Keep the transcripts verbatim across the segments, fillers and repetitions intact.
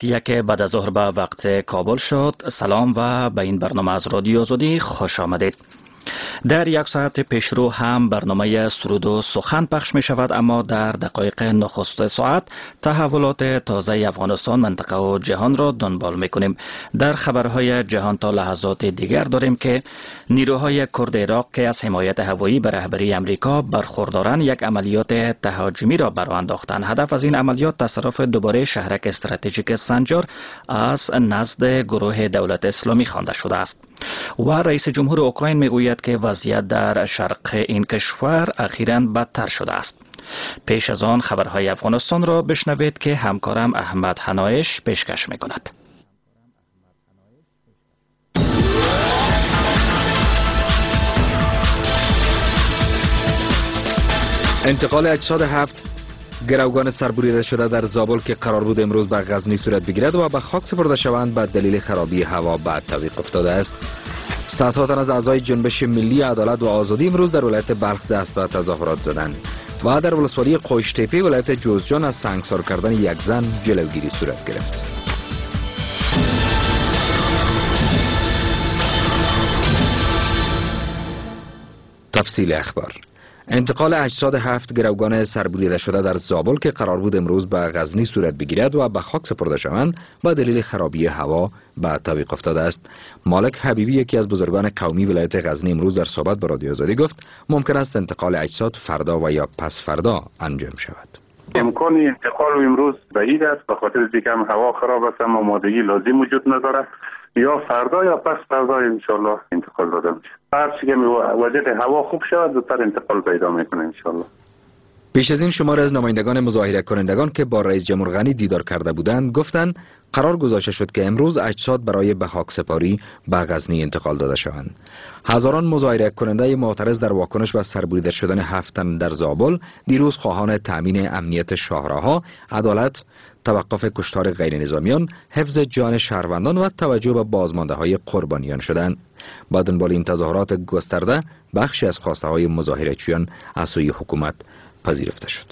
یک بعد از ظهر به وقت کابل شد. سلام و به این برنامه از رادیو آزادی خوش آمدید. در یک ساعت پیشرو هم برنامه سرود و سخن پخش می شود، اما در دقایق نخست ساعت تحولات تازه افغانستان، منطقه و جهان را دنبال می کنیم. در خبرهای جهان تا لحظات دیگر داریم که نیروهای کرد عراق که از حمایت هوایی به رهبری امریکا برخوردارند یک عملیات تهاجمی را برآ انداختند. هدف از این عملیات تصرف دوباره شهرک استراتژیک سنجار از نزد گروه دولت اسلامی خوانده شده است. و رئیس جمهور اوکراین میگوید که وضعیت در شرق این کشور اخیراً بدتر شده است. پیش از آن خبرهای افغانستان را بشنوید که همکارم احمد حنایش پیشکش میکند. انتقال اجساد هفت گروگان سربریده شده در زابل که قرار بود امروز به غزنی صورت بگیرد و به خاک سپرده شوند به دلیل خرابی هوا به تعویق افتاده است. صدها تن از اعضای جنبش ملی عدالت و آزادی امروز در ولایت بلخ دست به تظاهرات زدند و در ولسوالی قوشتیپی ولایت جوزجان از سنگسار کردن یک زن جلوگیری صورت گرفت. تفصیل اخبار: انتقال اجساد هفت گروگان سربریده شده در زابل که قرار بود امروز به غزنی صورت بگیرد و به خاک سپرده شوند به دلیل خرابی هوا به تعویق افتاده است. مالک حبیبی، یکی از بزرگان قومی ولایت غزنی، امروز در صحبت با رادیو آزادی گفت ممکن است انتقال اجساد فردا و یا پس فردا انجام شود. امکان انتقال امروز بعید است به خاطر اینکه هوا خراب است، اما آمادگی لازم وجود ندارد. یا فردا یا پس فردا انشالله انتقال داده میشه. هر چی که وضعیت هوا خوب شود زودتر انتقال پیدا میکنه انشالله. پیش از این شمار از نمایندگان مظاهره کنندگان که با رئیس جمهور غنی دیدار کرده بودند گفتند قرار گذاشته شد که امروز اجساد برای به خاک سپاری به غزنی انتقال داده شوند. هزاران مظاهره کننده معترض در واکنش به سربریده شدن هفت تن در زابل دیروز خواهان تامین امنیت شاهراها، عدالت، توقف کشتار غیر نظامیان، حفظ جان شهروندان و توجه به بازمانده های قربانیان شدند. با دنبال این تظاهرات گسترده بخشی از خواسته های مظاهره‌جویان از سوی حکومت پذیرفته شد.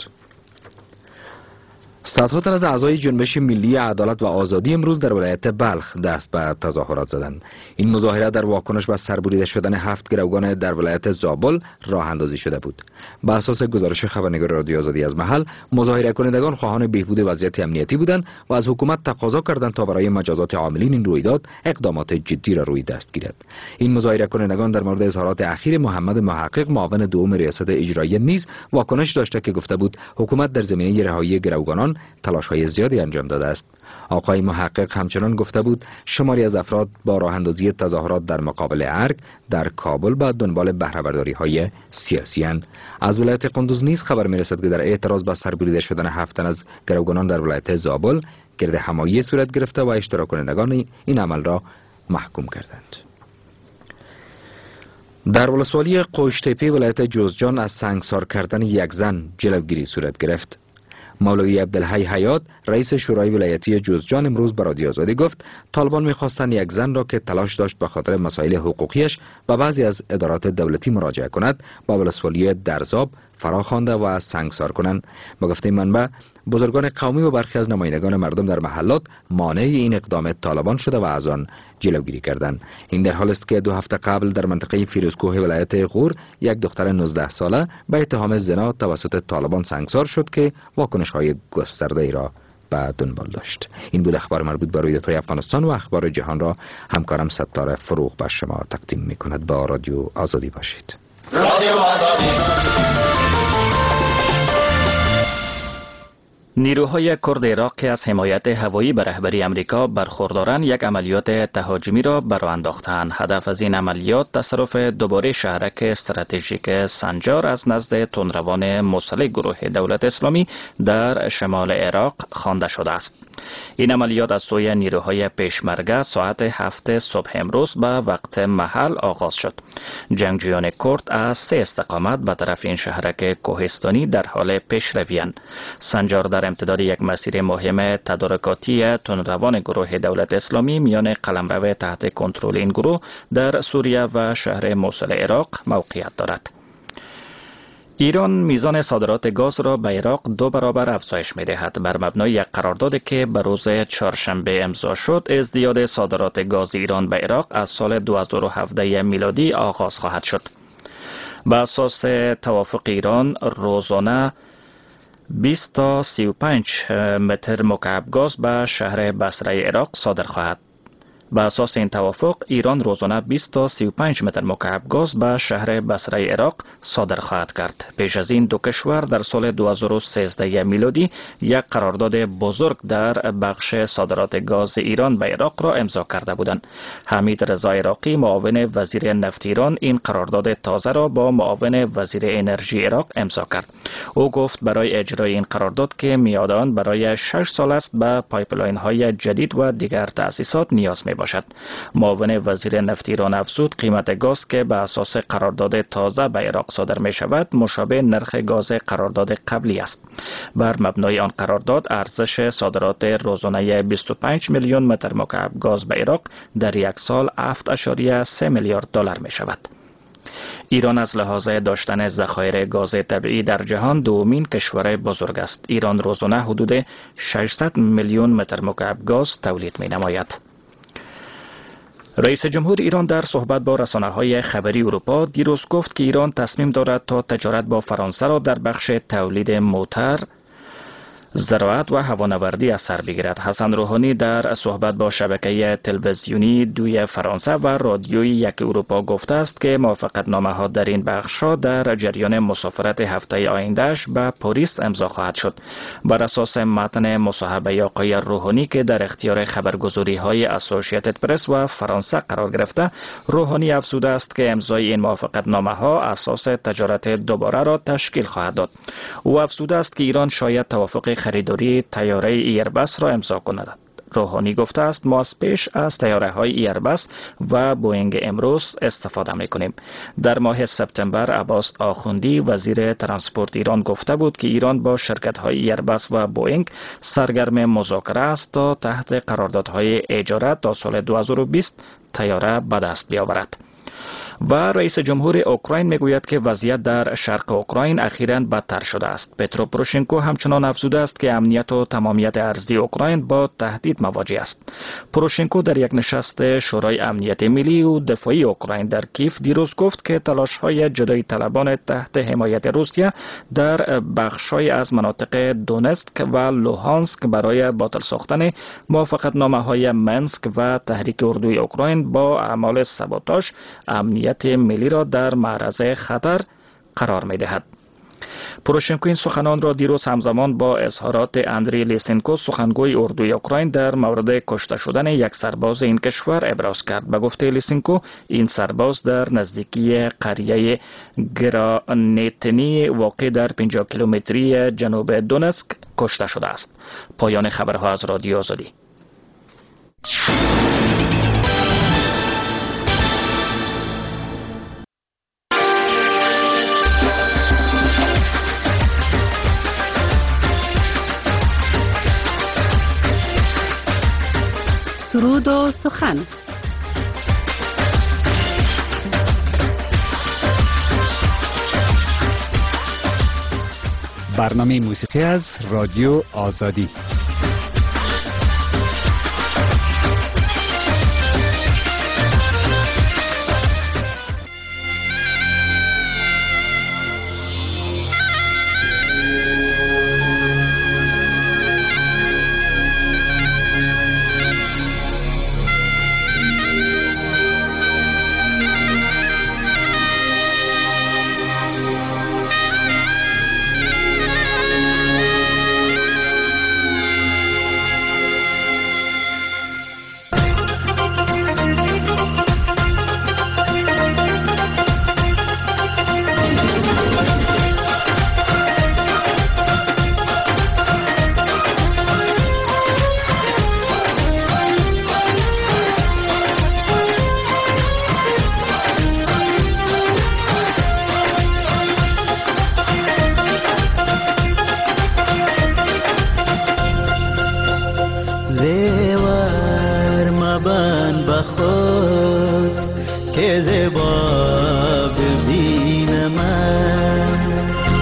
صدها تن از اعضای جنبش ملی عدالت و آزادی امروز در ولایت بلخ دست به تظاهرات زدند. این مظاهره در واکنش به سربریده شدن هفت گروگان در ولایت زابل راه اندازی شده بود. بر اساس گزارش خبرنگار رادیو آزادی از محل، مظاهره کنندگان خواهان بهبود وضعیت امنیتی بودند و از حکومت تقاضا کردند تا برای مجازات عاملین این رویداد اقدامات جدی را روی دست گیرد. این مظاهره کنندگان در مورد اظهارات اخیر محمد محقق، معاون دوم ریاست اجرایی نیز واکنش داشته که گفته بود حکومت در زمینه رهایی گروگانان تلاش‌های زیادی انجام داده است. آقای محقق همچنان گفته بود شماری از افراد با راه اندازی تظاهرات در مقابل ارگ در کابل با دنبال بهره‌برداری‌های سیاسی اند. از ولایت قندوز نیز خبر می‌رسد که در اعتراض به سربریده شدن هفت تن از گروگانان در ولایت زابل گرد همایی صورت گرفته و اشتراک کنندگان این عمل را محکوم کردند. در ولسوالی قوشتیپی ولایت جوزجان از سنگسار کردن یک زن جلوگیری صورت گرفت. مولوی عبدالحی حیات، رئیس شورای ولایتی جوزجان، امروز به رادیو آزادی گفت طالبان می‌خواستند یک زن را که تلاش داشت به خاطر مسائل حقوقیش به بعضی از ادارات دولتی مراجعه کند با ولسوالی درزاب فراخوانده و سنگسار کنند. با گفته منبع، بزرگان قومی و برخی از نمایندگان مردم در محلات مانع این اقدام طالبان شده و از آن جلوگیری کردند. این در حالی است که دو هفته قبل در منطقه فیروزکوه ولایت غور یک دختر نوزده ساله به اتهام زنا توسط طالبان سنگسار شد که واکنش‌های گسترده‌ای را به دنبال داشت. این بود اخبار مربوط به رویدادهای افغانستان و اخبار جهان را همکارم ستاره فروغ به شما تقدیم می‌کند. با رادیو آزادی باشید. رادیو آزادی. نیروهای کرد عراق که از حمایت هوایی به رهبری امریکا برخوردارند یک عملیات تهاجمی را برآ انداختند. هدف از این عملیات تصرف دوباره شهرک استراتژیک سنجار از نزد تندروان مسلح گروه دولت اسلامی در شمال عراق خوانده شده است. این عملیات از سوی نیروهای پیشمرگه ساعت هفت صبح امروز به وقت محل آغاز شد. جنگجویان کرد از سه استقامت به طرف این شهرک کوهستانی در حال پیشروی‌اند. سنجار در امتداد یک مسیر مهم تدارکاتی تندروان گروه دولت اسلامی میان قلمرو تحت کنترل این گروه در سوریه و شهر موصل عراق موقعیت دارد. ایران میزان صادرات گاز را به عراق دو برابر افزایش می‌دهد. بر مبنای یک قراردادی که به روز چهارشنبه امضا شد، ازدیاد صادرات گاز ایران به عراق از سال دو هزار و هفده میلادی آغاز خواهد شد. بر اساس توافق ایران روزانه بیست تا سی و پنج متر مکعب گاز به شهر بصره عراق صادر خواهد. بر اساس این توافق ایران روزانه بیست تا سی و پنج متر مکعب گاز به شهر بصره عراق صادر خواهد کرد. پیش از این دو کشور در سال دو هزار و سیزده میلادی یک قرارداد بزرگ در بخش صادرات گاز ایران به عراق را امضا کرده بودند. حمید رضا عراقی معاون وزیر نفت ایران این قرارداد تازه را با معاون وزیر انرژی عراق امضا کرد. او گفت برای اجرای این قرارداد که میاد آن برای شش سال است به پایپلاین های جدید و دیگر تأسیسات نیاز می باشد. معاون وزیر نفت ایران افزود قیمت گاز که به اساس قرارداد تازه به عراق صادر می شود مشابه نرخ گاز قرارداد قبلی است. بر مبنای آن قرارداد ارزش صادرات روزانه بیست و پنج میلیون متر مکعب گاز به عراق در یک سال هفت ممیز سه میلیارد دلار می شود. ایران از لحاظ داشتن ذخایر گاز طبیعی در جهان دومین کشور بزرگ است. ایران روزانه حدود ششصد میلیون متر مکعب گاز تولید می نماید. رئیس جمهور ایران در صحبت با رسانه‌های خبری اروپا دیروز گفت که ایران تصمیم دارد تا تجارت با فرانسه را در بخش تولید موتر، زراعت و هوانوردی از سر بگیرد. حسن روحانی در صحبت با شبکه تلویزیونی دوی فرانسه و رادیوی یک اروپا گفته است که موافقتنامه ها در این بخش ها در جریان مسافرت هفته آیندهش به پاریس امضا خواهد شد. بر اساس متن مصاحبه آقای روحانی که در اختیار خبرگزاری های اسوسییتد پرس و فرانسه قرار گرفته، روحانی افزوده است که امضای این موافقتنامه ها اساس تجارت دوباره را تشکیل خواهد داد. او افزوده است که ایران شاید توافق خریداری طیاره ایربس را امضا کند. روحانی گفته است ما از پیش از طیاره های ایربس و بوئینگ امروز استفاده می کنیم. در ماه سپتامبر عباس آخوندی وزیر ترانسپورت ایران گفته بود که ایران با شرکت های ایربس و بوئینگ سرگرم مذاکره است تا تحت قراردادهای اجاره تا سال دو هزار و بیست طیاره به دست بیاورد. و رئیس جمهور اوکراین میگوید که وضعیت در شرق اوکراین اخیراً بدتر شده است. پترو پروشنکو همچنان افزوده است که امنیت و تمامیت ارضی اوکراین با تهدید مواجه است. پروشنکو در یک نشست شورای امنیت ملی و دفاعی اوکراین در کیف دیروز گفت که تلاش‌های جدایی طلبان تحت حمایت روسیه در بخش‌های از مناطق دونتسک و لوهانسک برای باطل ساختن موافقتنامه‌های منسک و تحریک اردوی اوکراین با اعمال سابوتاژ امنیت ملی را در معرض خطر قرار می دهد. پروشنکو این سخنان را دیروز همزمان با اظهارات اندری لیسنکو سخنگوی اردوی اوکراین در مورد کشته شدن یک سرباز این کشور ابراز کرد. به گفته لیسنکو این سرباز در نزدیکی قریه گرانیتنی واقع در پنجاه کیلومتری جنوب دونتسک کشته شده است. پایان خبرها از رادیو آزادی. سرود و سخن. برنامه موسیقی از رادیو آزادی. که زیبا ببینم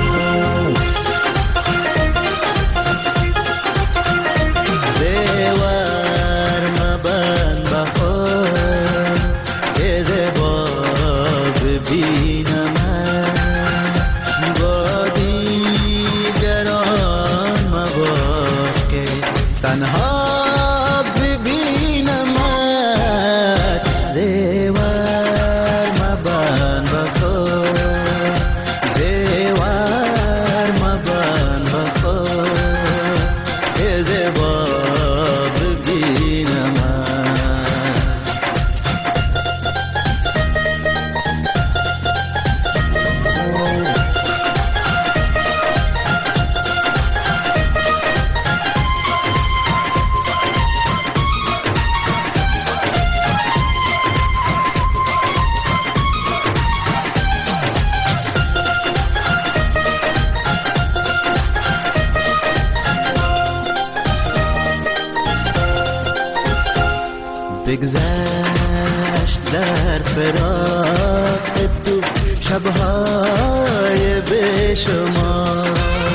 بگذشت در فراق تو شبهای بیشمار،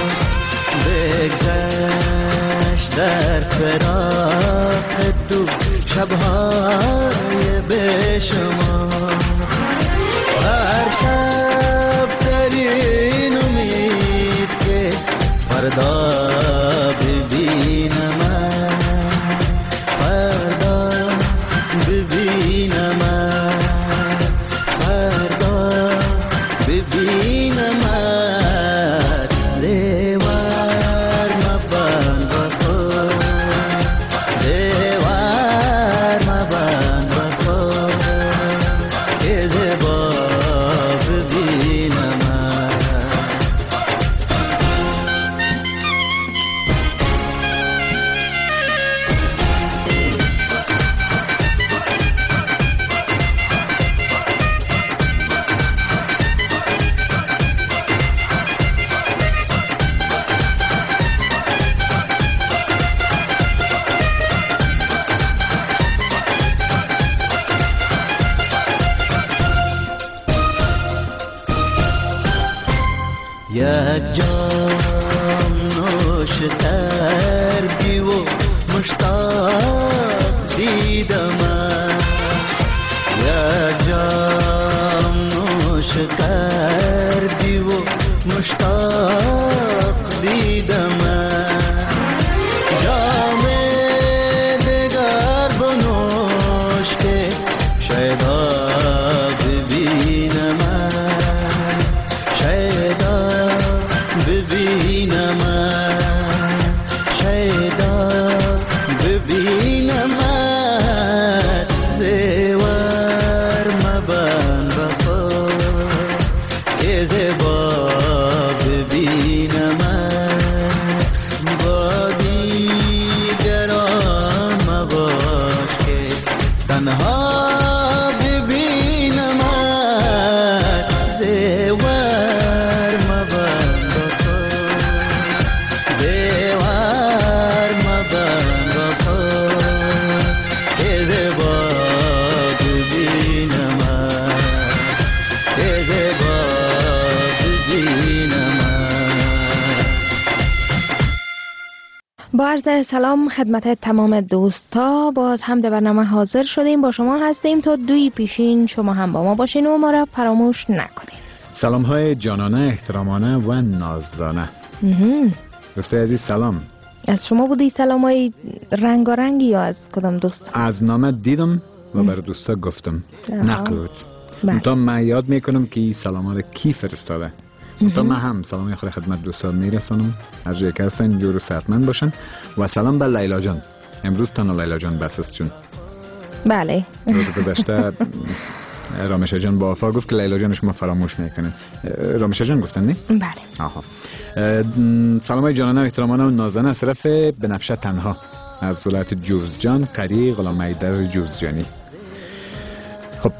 بگذشت در فراق تو شبهای بیشمار. هر شب ترین امید که فردا ببینم، فردا ببینم، فردا ببینم. دیوار مبند بخور، دیوار مبند بخور که زیبا ببینم. یک جام نوش کردی و مشتاق دیدم، یک جام نوش کردی و مشتاق دیدم. جام دگر بنوش که شیدا ببینم، شیدا ببینم، شیدا ببینم. زیور مبند بخور که زیبا ببینم، با دیگران مباش که تنها ببینم. زیور مبند بخور، دیوار مبند بخور که زیبا ببینم، که زیبا ببینم. با عرض سلام خدمت تمام دوستا، باز هم در برنامه حاضر شدیم، با شما هستیم تا دوی پیشین شما هم با ما باشین و ما را فراموش نکنین. سلام های جانانه، احترامانه و نازدانه. دوستای عزیز سلام. از شما بودی سلام های رنگارنگی یا از کدام دوست؟ از نامه دیدم و بر دوستا گفتم، نقل بود. منتها من یاد میکنم که این سلام ها را کی فرستاده. منتها من هم سلامی خود خدمت دوستا میرسانم، هر جایی که هستن جور و صحتمند باشن. و سلام به لیلا جان. امروز تنها لیلا جان بس است چون بله روز گذشته رامشه جان با وفا گفت که لیلا جان شما فراموش میکنه. رامشه جان گفتن نه؟ بله. آها. سلام های جانانه و احترامانه و نازنه از طرف بنفشه تنها از ولایت جوزجان، قری غلام حیدر جوزجانی. خب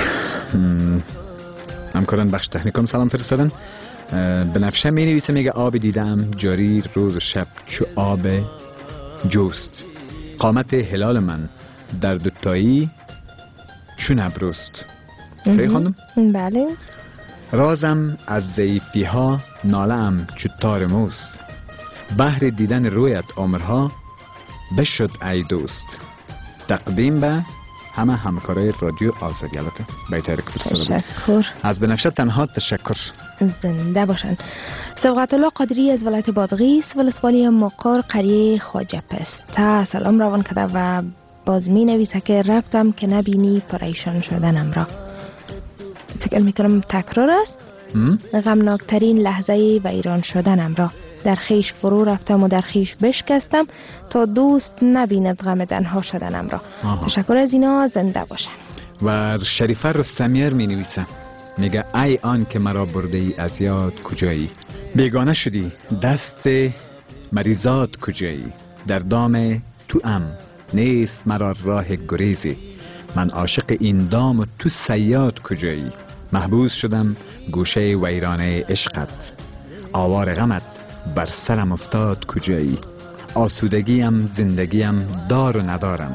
همکاران بخش تکنیکم سلام فرستادن. بنفشه می نویسه، میگه آب دیدم جاری روز و شب چو آب جوست، قامت هلال من در دوتایی چون ابروست. صحیح خواندم؟ بله. رازم از ضعیفی ها ناله ام چو تار موست، بهر دیدن رویت عمرها بشد ای دوست. تقدیم به همه همکارای رادیو آزادی. البته بهتره که فرستاده. تشکر. از بنفشه تنها تشکر. زنده باشن. سبقت الله قادری از ولایت بادغیس ولسوالی مقار قریه خواجه پسته سلام روان کرده و باز می نویسه که رفتم که نبینی پریشان شدنم را. فکر میکنم تکرار است. غمناکترین لحظه ویران شدنم را در خیش فرو رفتم و در خیش بشکستم تا دوست نبیند غم تنها شدنم را. آها. تشکر از اینا، زنده باشن. و شریفه رستمیار می نویسه، میگه ای آن که مرا برده ای از یاد کجایی، بیگانه شدی دست مریضات کجایی، در دام تو ام نیست مرا راه گریزی، من عاشق این دام و تو صیاد کجایی، محبوس شدم گوشه ویرانه عشقت، آوار غمت بر سرم افتاد کجایی، آسودگیم زندگیم دار و ندارم،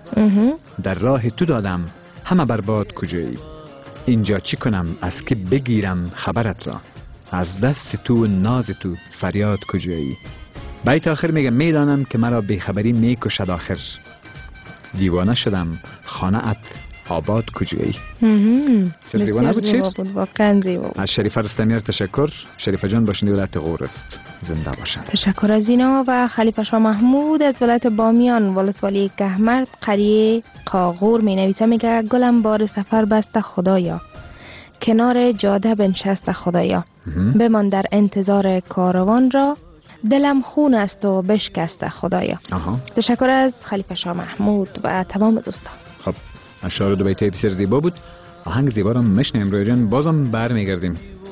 در راه تو دادم همه برباد کجایی. اینجا چی کنم از که بگیرم خبرت را، از دست تو و ناز تو فریاد کجایی. بیت آخر میگه میدانم که مرا بیخبری میکشد آخر، دیوانه شدم خانه ات آباد کجایی. بسیار زیبا بود، واقعا زیبا بود. از شریفه رستمیار تشکر. شریفه جان باشنده ولایت غور است، زنده باشند. تشکر از اینا. و خلیفه شاه محمود از ولایت بامیان ولسوالی کهمرد قریه قاغور می نویسه، میگه گلم بار سفر بسته خدایا، کنار جاده بنشسته خدایا، بمان در انتظار کاروان را، دلم خون است و بشکسته خدایا. آها. تشکر از خلیفه شاه محمود و تمام دوستان. خب اشعار دو بیته بسیار زیبا بود. آهنگ زیبا را میشنیم روی جان، بازم برمیگردیم.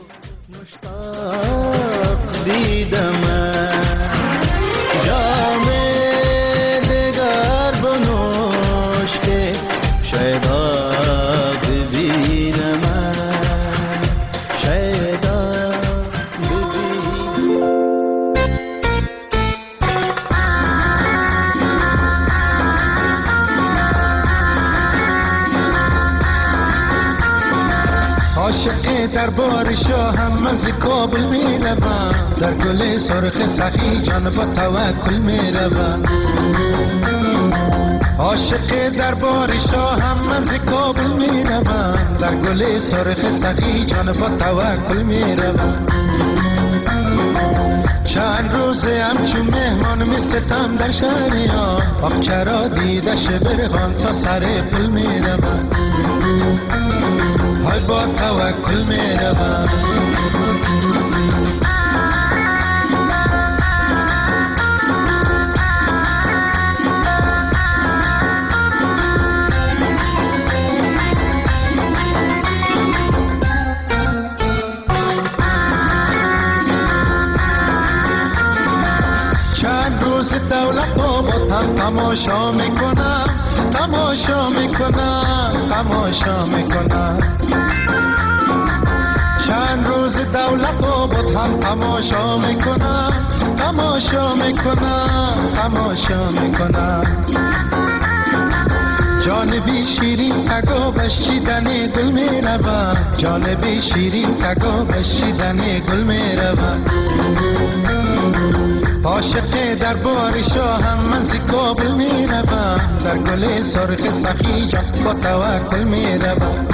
مشتاق دیدم جام دگر بنوش که شاید ببینم، شاید ببینم. عاشق دربار شاهم من ز کابل می روم، در گل سرخ سخی جان با توکل می روم. عاشق دربار شاهم من ز کابل می روم، در گل سرخ سخی جان با توکل می روم. چند روزه همچون مهمان می ستم در شهریان، آخ چرا دیدش برغان تا سر پل می روم. های با توکل می روم. چند روز دولت آبادم تماشا میکنم، تماشا میکنم، تماشا میکنم. چند روز دولت آباد هم تماشا میکنم، تماشا میکنم، تماشا میکنم. جانبی شیرین تگابش چیدن گل میروم، جانبی شیرین تگابش چیدن گل میروم. عاشق دربار شاهم من ز کابل میروم، در گل سرخ سخی جان با توکل میروم.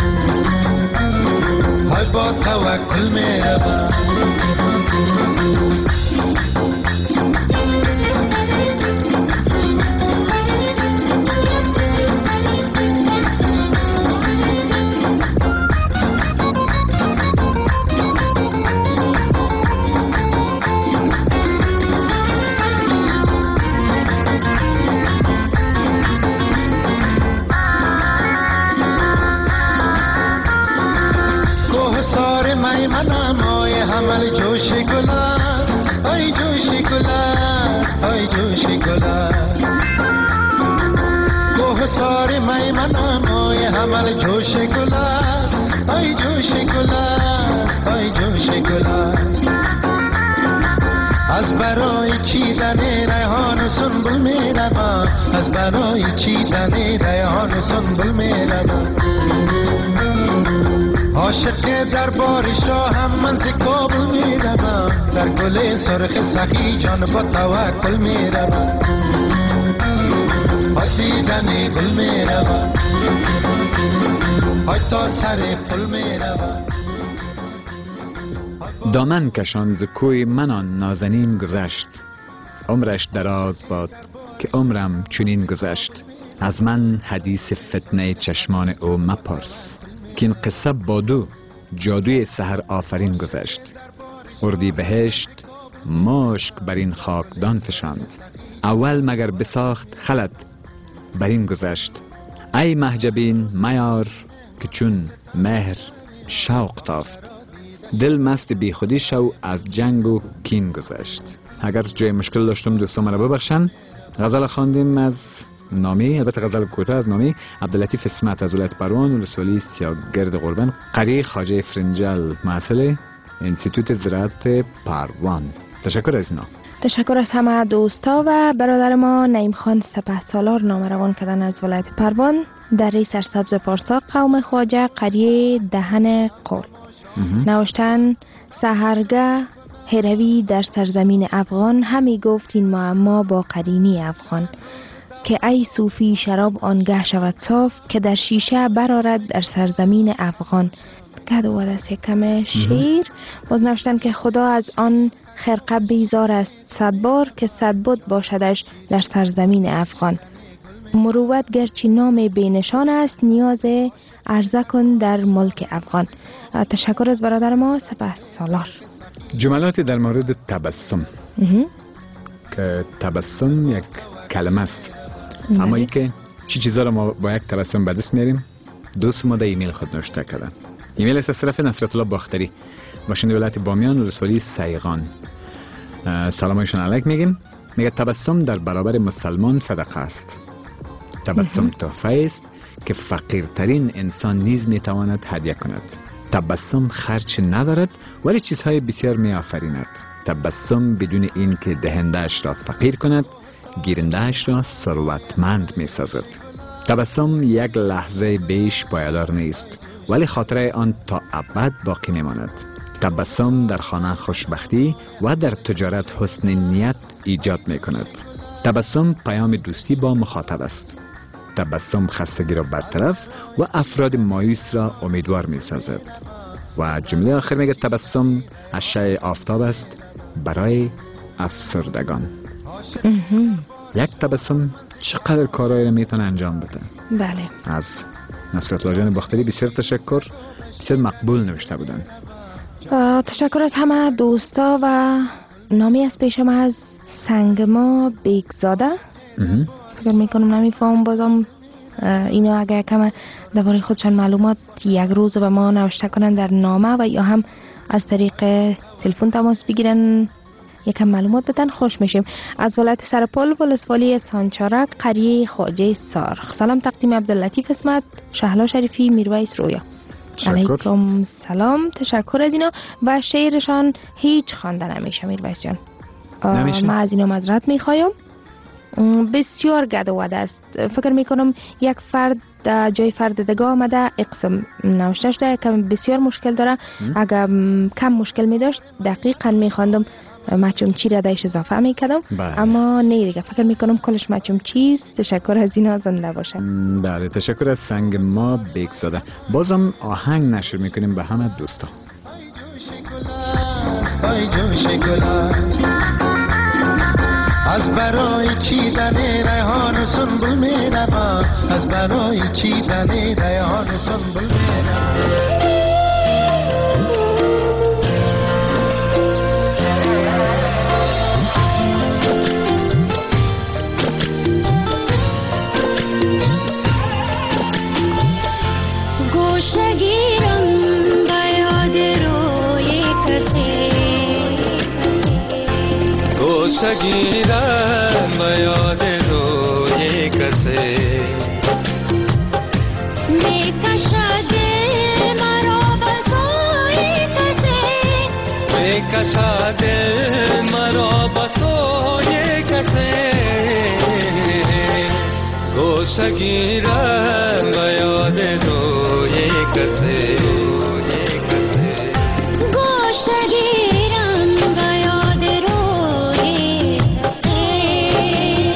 های با توکل میروم. منم آی حمل جوش گل است، آی جوش گل است، آی جوش گل است. کوه سار می منم آی حمل جوش گل است، آی جوش گل است، آی جوش گل است. از برای چیدن ریحان و سنبل می روم، از برای چیدن ریحان و سنبل می روم. عاشق دربار شاهم من ز کابل می روم، در گل سرخ سخی جان با توکل می روم. های دیدن گل می روم، های تا سر پل می روم. دامن کشان ز کوی منان نازنین گذشت، عمرش دراز باد که عمرم چنین گذشت. از من حدیث فتنه چشمان او مپرس، که این قصه با دو جادوی سحر آفرین گذشت. اردی بهشت مشک بر این خاکدان فشاند، اول مگر بساخت خلد بر این گذشت. ای محجبین میار که چون مهر شوق تافت، دل مست بی خودی شو از جنگ و کین گذشت. اگر جای مشکل داشتم دوستان مرا ببخشن. غزل خواندیم از نامی، البته غزل کوتاه از نامی عبداللطیف اسمت از ولایت پروان ولسوالی سیاگرد قربان، قریه خواجه فرنجل، محصل انستیتوت زراعت پروان. تشکر از اینا. تشکر از همه دوستا و برادر ما نعیم خان سپهسالار نامه روان کردن از ولایت پروان در سرسبز پارسا قوم خواجه قریه دهن قول. نوشتن سحرگه هروی در سرزمین افغان همی گفت این معما با قرینی افغان که ای صوفی شراب آنگه شود صاف که در شیشه برارد در سرزمین افغان. گد و دست کم شیر باز نوشتن که خدا از آن خرقه بیزار است صد بار که صد بود باشدش در سرزمین افغان. مروت گرچه نام بینشان است نیاز عرضه کن در ملک افغان. تشکر از برادر ما سپهسالار. جملاتی در مورد تبسم که تبسم یک کلمه است، اما ای که چی چیزا رو ما با یک تبسم به دست میاریم. دوست ما در ایمیل خود نوشته کردن. ایمیل است از طرف نصرت الله باختری، باشنده ولایت بامیان، ولسوالی سیغان. سلامایشان علیک میگیم. میگه تبسم در برابر مسلمان صدقه است. تبسم تحفه است که فقیرترین انسان نیز میتواند هدیه کند. تبسم خرچ ندارد ولی چیزهای بسیار می آفریند. تبسم بدون این که دهندهش را فقیر کند گیرندهش را ثروتمند می سازد. تبسم یک لحظه بیش پایدار نیست ولی خاطره آن تا ابد باقی می ماند. تبسم در خانه خوشبختی و در تجارت حسن نیت ایجاد می کند. تبسم پیام دوستی با مخاطب است. تبسم خستگی را برطرف و افراد مایوس را امیدوار می سازد. و جمله آخر میگه تبسم اشعه آفتاب است برای افسردگان. یک تبسم چقدر کارهایی را میتونه انجام بده. بله. از نصرت الله جان باختری بسیار تشکر، بسیار مقبول نوشته بودن. تشکر از همه دوستا و نامی از پیشم از سنگما بیگزاده. فکر میکنم نمیفهم بازم اینا اگه کم درباره خودشان معلومات یک روز به ما نوشته کنن در نامه و یا هم از طریق تلفن تماس بگیرن یکم معلومات بدن خوش میشیم. از ولایت سرپل ولسوالی سانچارک قریه خواجه سارخ. سلام تقدیم عبداللطیف اسمت، شهلا شریفی، میرویس رویا. علیکم سلام. تشکر از اینا و شعرشان هیچ خوانده نمیشه میرویس جان. ما از اینا معذرت میخوایم. بسیار گد و ود است. فکر میکنم یک فرد جای فرد دیگه آمده اقسم نوشته شده که بسیار مشکل داره. اگر کم مشکل می داشت دقیقا میخواندم مچوم چی را دایش اضافه میکردم. اما نه دیگه فکر میکنم کلش مچوم چیز. تشکر از اینا زنده باشه. بله تشکر از سنگ ما بیگزاده. بازم آهنگ نشر میکنیم به همه دوستا. از برای چیدن ریحان سنبل می روم، از برای چیدن ریحان سنبل می روم. گوشه گیرم به یاد روی کسی، گوشه گیرم به یاد روی کسی، می کشد مرا به سوی کسی، می کشد مرا به سوی کسی، گوشه گیرم به یاد روی کسی، گوشه گیرم به یاد روی کسی.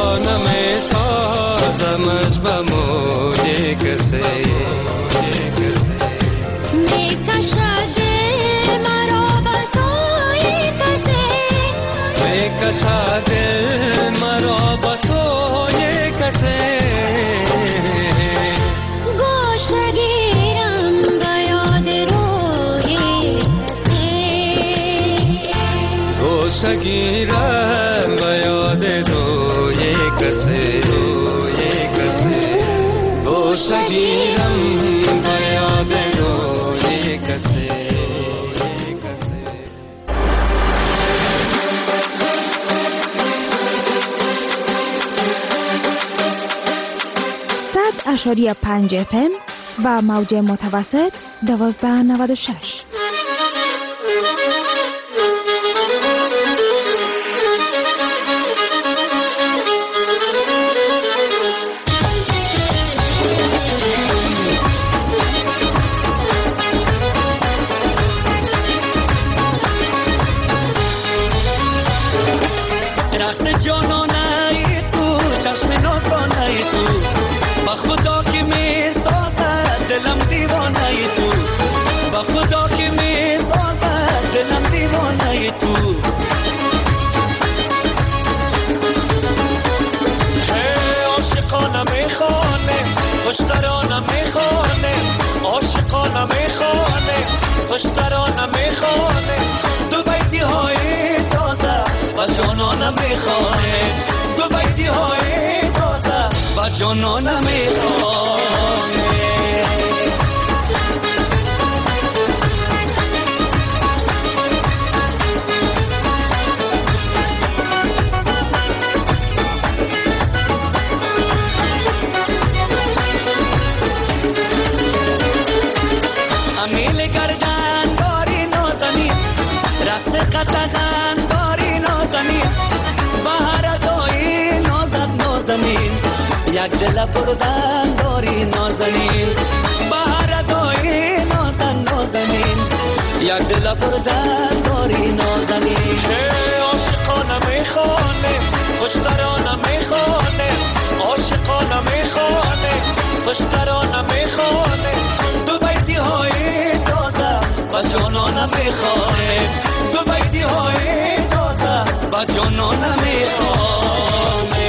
نمی سازمش به موی کسی میکشد مرا به سوی کسی میکشد مرا به سوی کسی گوشه گیرم به یاد روی کسی گوشه گیرم به یاد روی کسی روی کسی گوشه گیرم به یاد روی کسی صد اشاری پنج اف ام و موج متوسط دوازده نود و شش. رقص جانانه ای تو چشم نازانه ای تو با خدا که می سازد دلم دیوانه ای تو با خدا که می سازد دلم دیوانه ای تو عاشقانه می خانه خوشترانه می خانه عاشقانه می خانه خوشترانه می خانه دو بیتی های تازه و جانانه می خانه دو بیتی های تازه و جانانه می خانه امیل گردن داری نازنی رقص قطعن داری نازنی بهر دایی نازد نازنین یک دل بردن داری نازنین بهر دایی نازن نازنین یک دل بردن داری نازنین که عاشقانه میخوانه خوشترانه میخوانه عاشقانه میخوانه خوشترانه میخوانه دو بیتی های تازه و جانانه میخوانه دو بیتی های تازه و جانانه میخوانه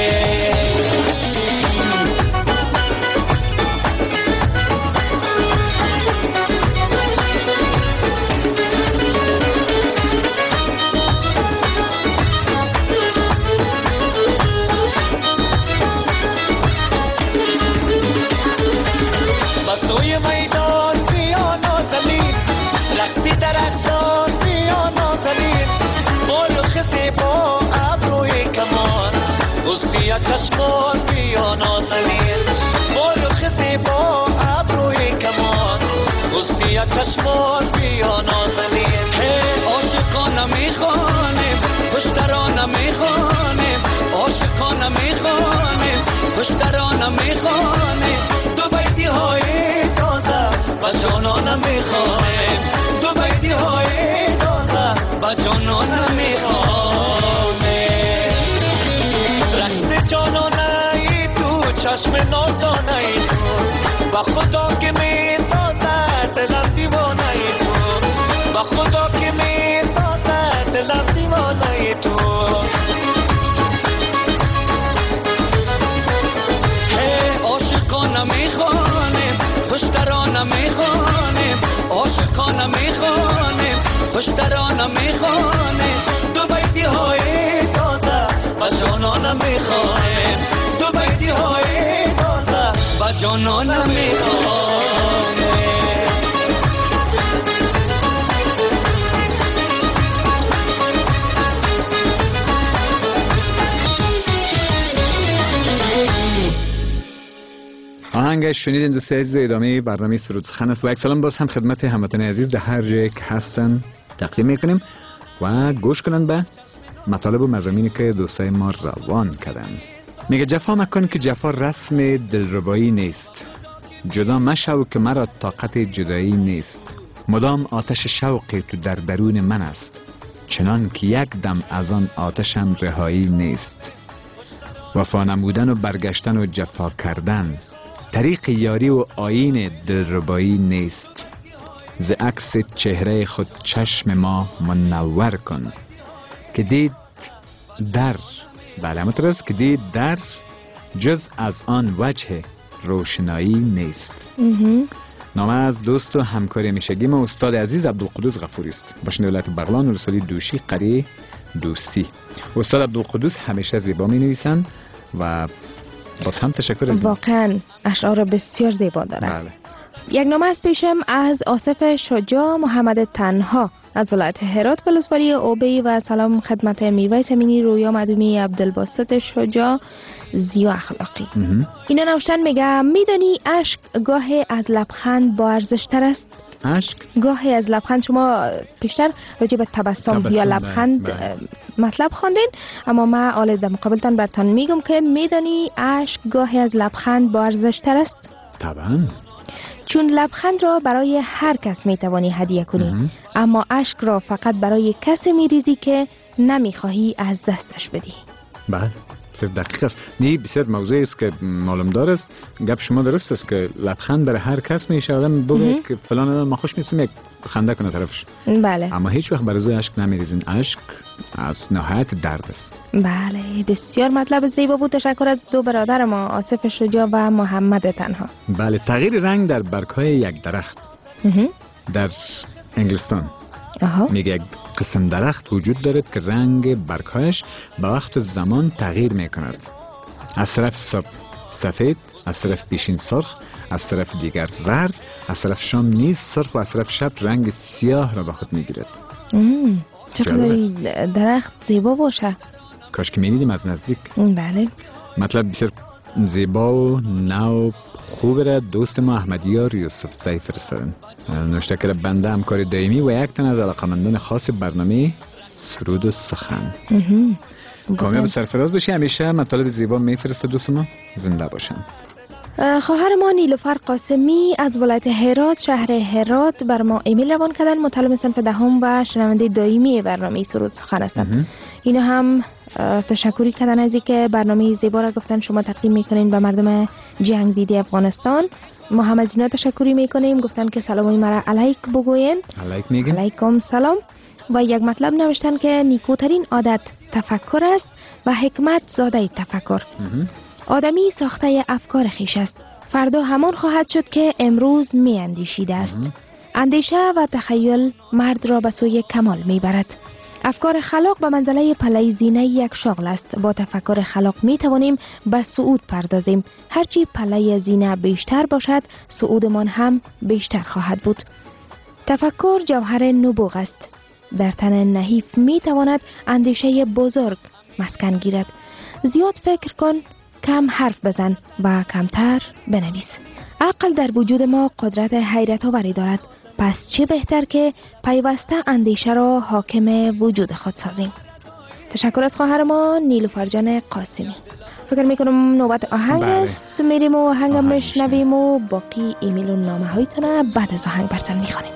بسوی میدان بیا نازنین رقصی در اقصان بیا نازنین با رخ زیبا ابروی کمان گستی چشمان بیا نازنین با رخ زیبا ابروی کمان گستی چشمان بیا نازنین عاشقانه میخوانیم خوشترانه میخوانیم عاشقانه میخوانیم خوشترانه میخوانیم دو بیتی های تازه و جانانه میخوانیم دو بیتی های تازه و جانانه میخوانیم رقص جانانه ای تو چشم نازانه ای تو و خدا که میسازد دلم دیوانه ای تو و خدا که میسازد دلم دیوانه ای تو عاشقانه میخوانیم خوشترانه میخوانیم عاشقانه میخوانیم خوشترانه میخوانیم دو بیتی های تازه و جانانه میخوانیم دو بیتی های تازه و جانانه میخوانیم آهنگ شنیدین دوستان عزیز ادامه برنامه سرود سخن است و یک سلام باز هم خدمت هموطنان عزیز در هر جای که هستن تقدیم میکنیم و گوش کنن به مطالب و مضامینی که دوستای ما روان کردن. میگه جفا مکن که جفا رسم دلربایی نیست، جدا مشو که مرا طاقت جدایی نیست، مدام آتش شوق تو در درون من است، چنان که یک دم از آن آتشم رهایی نیست. وفا نمودن و برگشتن و جفا کردن طریق یاری و آیین دلربایی نیست. ز عکس چهره خود چشم ما منور کن که دید در بله مترس که دید در جز از آن وجه روشنایی نیست. نامه از دوست و همکار همیشگی ما استاد عزیز عبدالقدوس غفوری است، باشند ولایت بغلان رسولی دوشی قریه دوستی. استاد عبدالقدوس همیشه زیبا می نویسند و باز هم تشکر از واقعا اشعار بسیار زیبا داره. بله. یک نامه از پیشم از آصف شجاع محمد تنها از ولایت هرات ولسوالی اوبی و سلام خدمت میرویس امینی، رویا مدومی، عبدالباسط شجاع، زیا اخلاقی. اینا نوشتن میگه میدانی اشک گاهی از لبخند با ارزش تر است. اشک گاهی از لبخند، شما پیشتر راجع به تبسم, تبسم یا لبخند بله. بله. مطلب خواندین، اما من آل در مقابلتان برتان میگم که میدانی اشک گاهی از لبخند با ارزش تر است. طبعا، چون لبخند را برای هر کس میتوانی هدیه کنی، اما اشک را فقط برای کسی میریزی که نمیخواهی از دستش بدی. بله بسیار دقیق است. نی بسیار موضوعی است که معلوم دار است. گپ شما درست است که لبخند برای هر کس میشه. آدم بگه که فلان آدم ما خوش میسم یک خنده کنه طرفش، بله، اما هیچ وقت برای اشک نمیریزین. اشک از نهایت درد است. بله بسیار مطلب زیبا بود. تشکر از دو برادر ما آصف شجاع و محمد تنها. بله، تغییر رنگ در برگ‌های یک درخت در انگلستان آها. میگه یک قسم درخت وجود دارد که رنگ برگ‌هایش با وقت و زمان تغییر میکند. از طرف صبح سفید، از طرف پیشین سرخ، از طرف دیگر زرد، از طرف شام نیز سرخ و از طرف شب رنگ سیاه را به خود میگیرد. چقدر درخت زیبا باشه. کاش که میدیدیم از نزدیک. بله، مطلب بسیار زیبا و نو خوب را دوست ما احمدیار یوسف زی فرستادن. نوشته که بنده همکار دائمی و یک تن از علاقمندان خاص برنامه سرود و سخن. کامیاب سرفراز باشی. همیشه مطالب زیبا میفرسته دوست ما. زنده باشن. خواهر ما نیلوفر قاسمی از ولایت هرات شهر هرات بر ما ایمیل روان کردن. مطالب صنف دهم و شنونده دائمی برنامه سرود سخن هستند. اینا هم تشکری کردن از اینکه برنامه زیبا را گفتن شما تقدیم میکنین به مردم جنگ دیده افغانستان. محمد زینا تشکری میکنیم، گفتن که سلامای مرا علیک بگوین. علیک میگیم. علیکم سلام. و یک مطلب نوشتن که نیکوترین عادت تفکر است و حکمت زاده تفکر. آدمی ساخته افکار خیش است. فردا همان خواهد شد که امروز می اندیشیده است. اندیشه و تخیل مرد را به سوی کمال می برد. افکار خلاق به منزله پله زینه یک شغل است. با تفکر خلاق می توانیم به صعود پردازیم. هرچی پله زینه بیشتر باشد، صعودمان هم بیشتر خواهد بود. تفکر جوهر نبوغ است. در تن نحیف می تواند اندیشه بزرگ مسکن گیرد. زیاد فکر کن، کم حرف بزن و کمتر بنویس. عقل در وجود ما قدرت حیرت آوری دارد. پس چه بهتر که پیوسته اندیشه را حاکم وجود خود سازیم. تشکر از خواهر ما نیلوفر جان قاسمی. فکر میکنم نوبت آهنگ بله. است. میریم و آهنگ میشنویم و باقی ایمیل و نامه هایتون بعد از آهنگ براتون میخوانیم.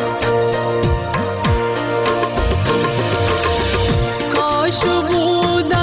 کاش بود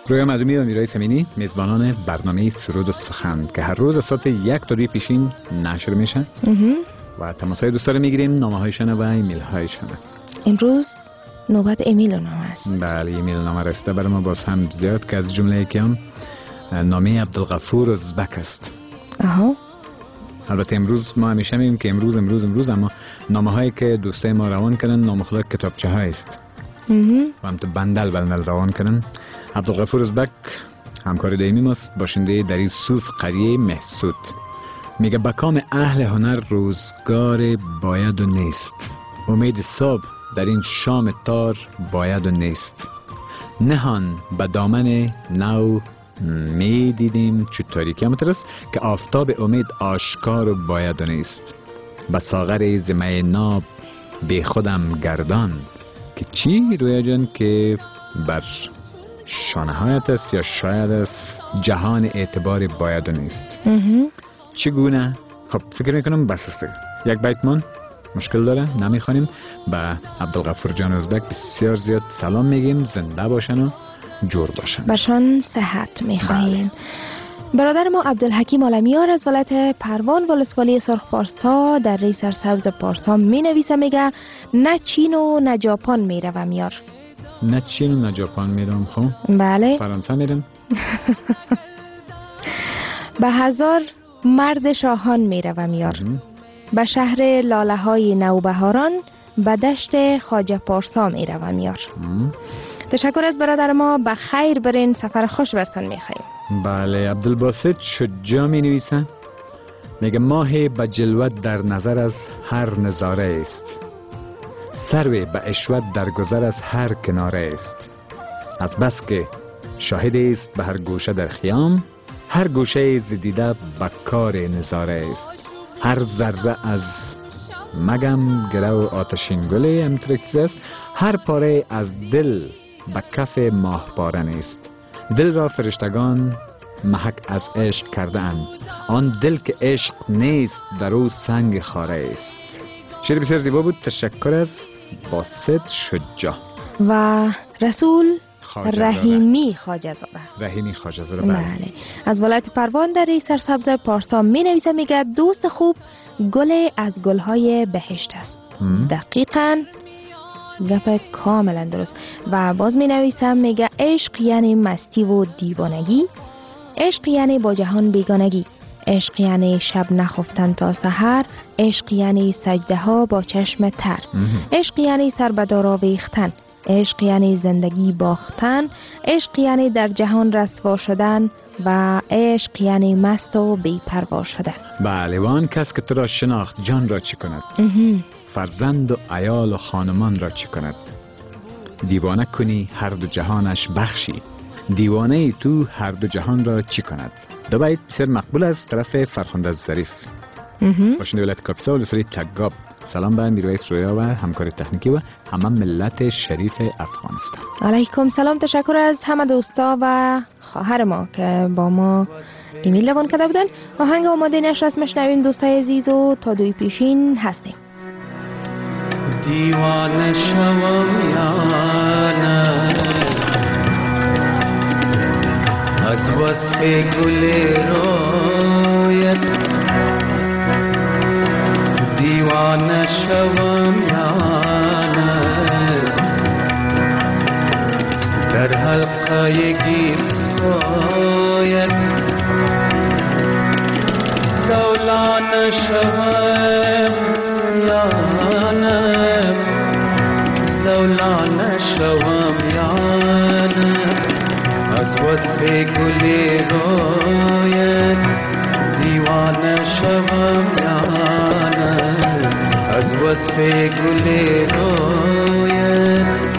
رویا مدومی و میرای سمینی میزبانان برنامه سرود و سخن که هر روز از ساعت یک تا دوی پیشین نشر میشن و تماسهای دوستا رو میگیریم، نامه هایشان و ایمیل هایشان. امروز نوبت ایمیل نامه است. بله ایمیل نامه رسته برای ما باز هم زیاد که از جمله یکی هم نامه عبدالغفور ازبک است. آها. البته امروز ما همیشه میگیم که امروز امروز امروز اما نامه هایی که دوستای ما روان کردن نامخلا کتابچه های است و هم تو بندل بندل روان کردن. عبدالغفور ازبک همکار دائمی ماست، باشنده در صوف قریه محسود. میگه به کام اهل هنر روزگار باید و نیست، امید صبح در این شام تار باید و نیست. نهان به دامن نو می دیدیم چو تاریکی همترست که آفتاب امید آشکار و باید و نیست. به ساغر زمه ناب به خودم گردان که چی رویا جان که بر شانه هایت است یا شاید است جهان اعتبار باید و نیست. چگونه؟ خب فکر میکنم بس است. یک بیت من مشکل داره نمیخوانیم. به عبدالغفور جان ازبک بسیار زیاد سلام میگیم، زنده باشن و جور باشن، برشان صحت میخواهیم. برادر ما عبدالحکیم عالمیار از ولایت پروان ولسوالی سرخ پارسا در ری سرسبز پارسا می نویسه، میگه نه چین و نه ژاپن میروم یار. نه چین و نه ژاپن میرم. خب بله فرانسه میرم. به هزار مرد شاهان میروم یار. به شهر لاله های نوبهاران به دشت خواجه پارسا میروم یار. تشکر از برادر ما، به خیر برین، سفر خوش برتون میخوایم. بله عبدالباسط شجاع می نویسه، میگه ماه به جلوت در نظر از هر نظاره است، سروی به اشوت در گذر از هر کناره است. از بس که شاهد است به هر گوشه در خیام، هر گوشه زدیده به کار نظاره است. هر ذره از مگم گرو آتشین گله امترکتیز است، هر پاره از دل به کف ماه پاره نیست. دل را فرشتگان محک از عشق کرده اند، آن دل که عشق نیست در او سنگ خاره است. شعر بسیار زیبا بود. تشکر از باسط شجاع و رسول رحیمی خواجه زاده. رحیمی خواجه زاده بله. از ولایت پروان در ری سرسبز پارسا می نویسه، میگه دوست خوب گل از گلهای بهشت است. دقیقاً گپ کاملا درست. و باز می نویسم میگه عشق یعنی مستی و دیوانگی، عشق یعنی با جهان بیگانگی، عشق یعنی شب نخفتن تا سحر، عشق یعنی سجده ها با چشم تر، عشق یعنی سر به دار آویختن، عشق یعنی زندگی باختن، عشق یعنی در جهان رسوا شدن و عشق یعنی مست و بی پروا شدن. بله. و آن کس که تو را شناخت جان را چی کند؟ فرزند و عیال و خانمان را چی کند؟ دیوانه کنی هر دو جهانش بخشی، دیوانه ای تو هر دو جهان را چی کند؟ دو بیت بسیار مقبول از طرف فرخنده ظریف باشنده ولایت کاپیسا و لسوری تگاب. سلام به میرویس رویا و همکار تکنیکی و همه ملت شریف افغانستان. علیکم سلام. تشکر از همه دوستا و خواهر ما که با ما ایمیل روان کرده بودن. آهنگ آماده نشست مشنویم دوستای عزیز و تا دوی پیشین هستیم. دیوانه شوم یا نه از وصف گل رویت، دیوانه شوم یا نه در حلقه گیف سویت، زولانه شوم یا نه زولانه شوم یا نه از وصف گل رویت، دیوانه شوم یا نه از وصف گل رویت.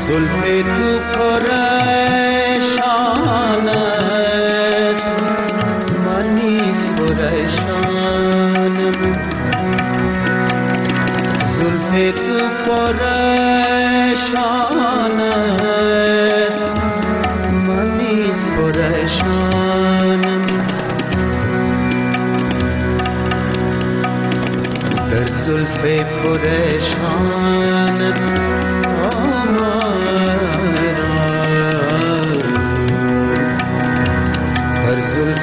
زلف تو پریشان است من نیز پریشانم زلف تو پریشان است من نیز پریشانم در زلف پریشانت در زلف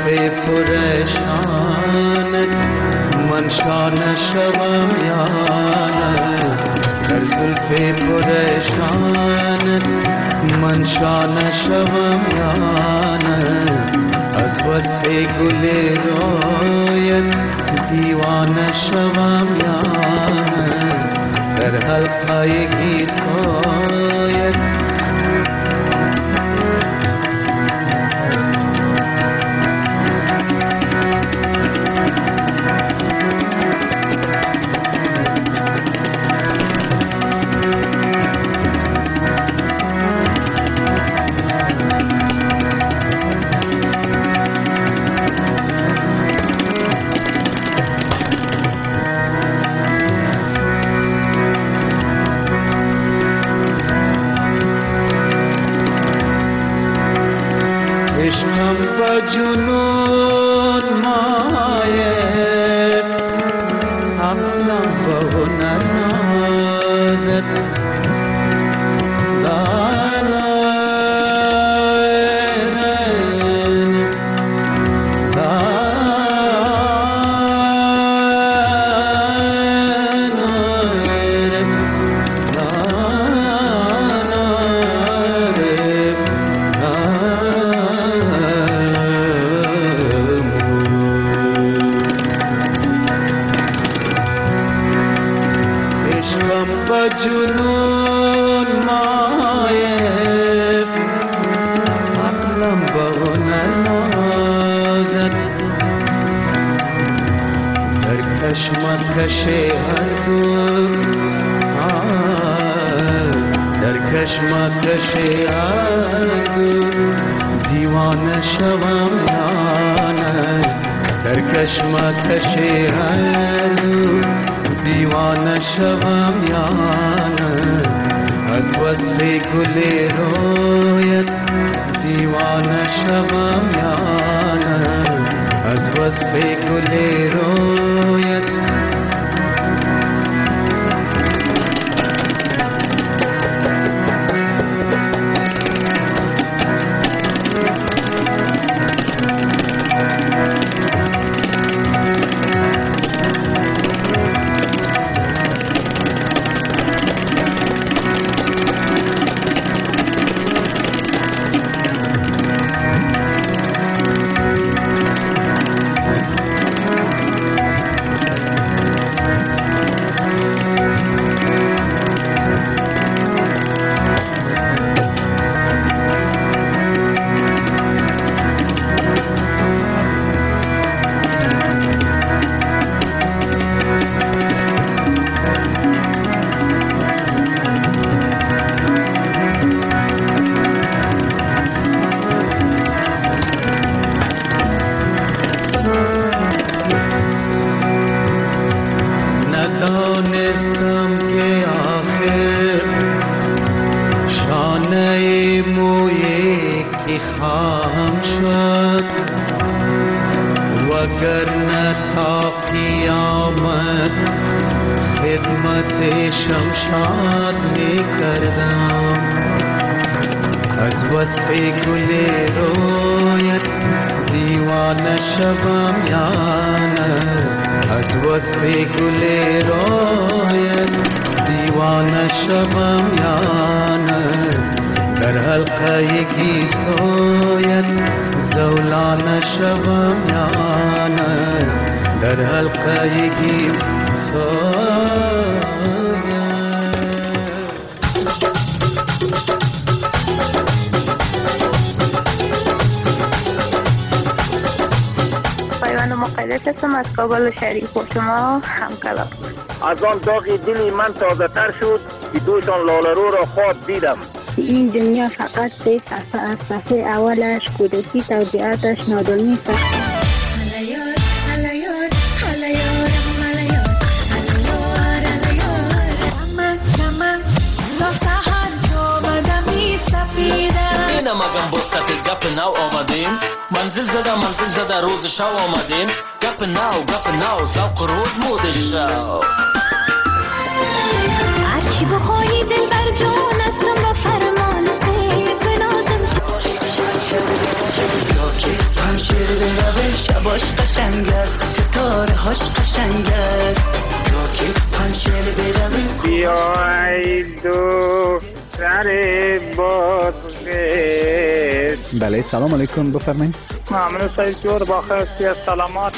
پریشانت من شانه شوم یا نه در زلف پریشانت من شانه شوم یا نه از وصف گل رویت دیوانه شوم یا نه در حلقه گیسویت عشقم با جنون مایه عقلم با هنر نازد لا لا با جنون مایه عقلم با هنر نازد در کشمکش هر دو در کشمکش هر دو دیوانه شوم یا نه در کشمکش هر دو دیوانه شوم یا نه از وصف گل رویت دیوانه شوم یا نه از وصف گل رویت خواهم شد وگرنه تا قیامت خدمت شمشاد می کردم از وصف گل رویت دیوانه شوم یا نه از وصف گل رویت دیوانه شوم یا نه در حلقه یکی سویت زولانه شوم یا نه در حلقه یکی سویت. پایوند مقدس هستم از کابل شریف و شما همکلام. از آن داغی دلی من تازه تر شد که دوشان لالرو را خواب دیدم. این دنیا فقط سه صفحه از صفحه اولش کودکی توضیحاتش نادونی است. مگم با سطح گپ نو آمدیم منزل زده منزل زده روز شو آمدیم گپ نو گپ نو ذوق روز مود شو هرچی بخواهی دل بر جان استم و فرمان بنازم یا که پنشیر بروه شباش قشنگ است ستاره هاش قشنگ است یا که پنشیر بروه بیا ای دو سر بادغیس. بله سلام علیکم بفرمایید. ممنون سعید جور با خیلی سلامات.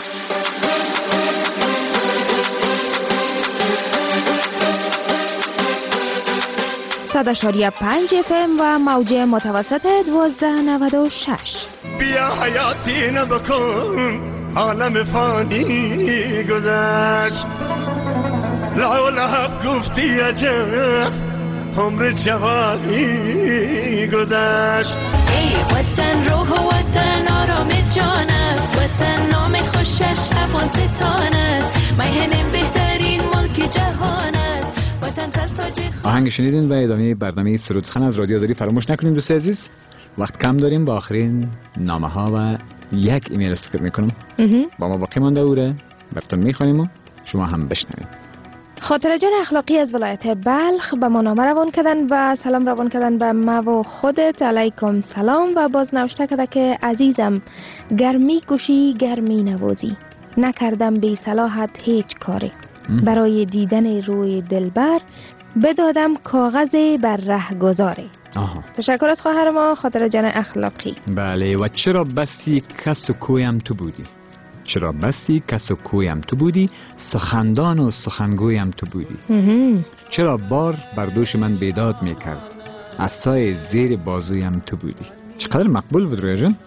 صد اشاریه پنج اف ام و موجه متوسط دوازده نود و شش. بیا حیاتی نبکن عالم فانی گذشت لعو لحب گفتی عجب عمر جوانی گذشت ای وطن روح و وطن آرام جان است وطن نام خوشش افغانستان است میهن بهترین ملک جهان است وطن سر تاج آهنگ شنیدین و ادامه برنامه سرود سخن از رادیو آزادی فراموش نکنید دوست عزیز. وقت کم داریم با آخرین نامه ها و یک ایمیل است فکر میکنم با ما باقی مانده اوره براتون میخوانیم و شما هم بشنوید. خاطر جان اخلاقی از ولایت بلخ به ما نامه روان کردن و سلام روان کردن به ما و خودت. علیکم سلام و باز نوشته کرده که عزیزم گرمی کشی گرمی نوازی نکردم بی صلاحت هیچ کاری برای دیدن روی دلبر بدادم کاغذ بر ره گذاره. آها. تشکر از خواهر ما خاطر جان اخلاقی. بله و چرا بستی کس و کویم تو بودی چرا بستی کس و کویم تو بودی سخندان و سخنگویم تو بودی چرا بار بر دوش من بیداد میکرد عصای زیر بازویم تو بودی. چقدر مقبول بود رویا جان.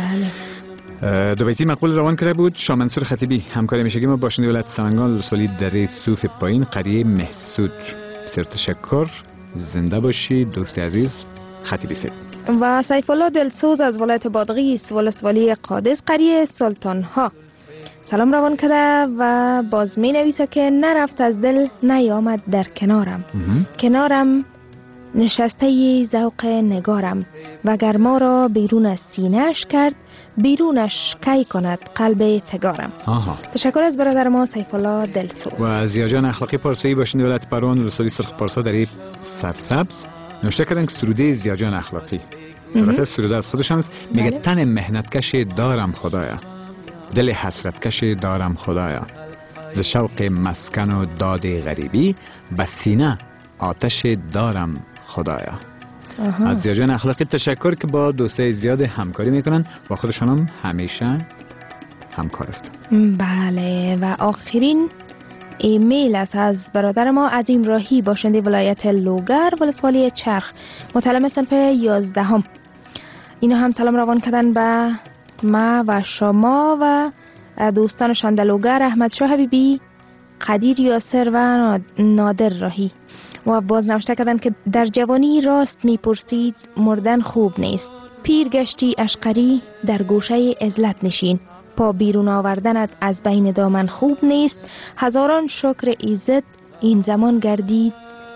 بله دو بیتی مقبول روان کرده بود. شاه منصور خطیبی همکار میشگی ما باشنده ولایت سمنگان لسوالی دره صوف پایین قریه محسود. بسیار تشکر زنده باشی دوست عزیز خطیبی سید. و سیف الله دلسوز از ولایت بادغیس ولسوالی قادس قریه سلطان ها سلام روان کرده و باز می نویسه که نرفت از دل نیامد در کنارم کنارم نشسته ذوق نگارم و گرما را بیرون از سینه‌اش کرد بیرونش کی کند قلب فگارم. آها. تشکر از برادر ما سیف الله دلسوز. و زیاجان اخلاقی پارسایی باشنده ولایت پروان ولسوالی سرخ پارسا در سرسبز نوشته کردن که سروده زیاجان اخلاقی البته سروده از خودشان است. میگه تن مهنتکش دارم خدایا دل حسرتکش دارم خدایا ز شوق مسکن و داد غریبی به سینه آتش دارم خدایا. آها. از زیاجان اخلاقی تشکر که با دوستای زیاد همکاری میکنن و خودشان هم همیشه همکار است. بله و آخرین ایمیل است از برادر ما عظیم راهی باشنده ولایت لوگر ولسوالی چرخ متعلم صنف یازدهم. اینا هم سلام روان کردن به ما و شما و دوستانشان در لوگر احمد شاه حبیبی قدیر یاسر و نادر راهی و باز نوشته کردن که در جوانی راست میپرسید مردن خوب نیست پیر گشتی اشقری در گوشه عزلت نشین پا بیرون آوردنت از بین دامن خوب نیست هزاران شکر ایزد این زمان گردید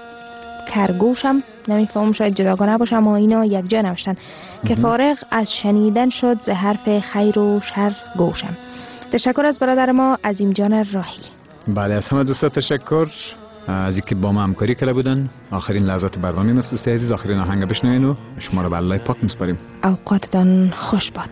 کرگوشم نمیفهم شاید جداگانه باشه اما اینا یک جا نوشتن که فارغ از شنیدن شد ز حرف خیر و شر گوشم. تشکر از برادر ما عظیم جان راهی. بله از همه دوستا تشکر از اینکه با ما همکاری کرده بودن. آخرین لحظات برنامه ما دوست عزیز آخرین آهنگ بشنوین و شما رو به الله پاک میسپاریم. اوقاتتان خوش باد.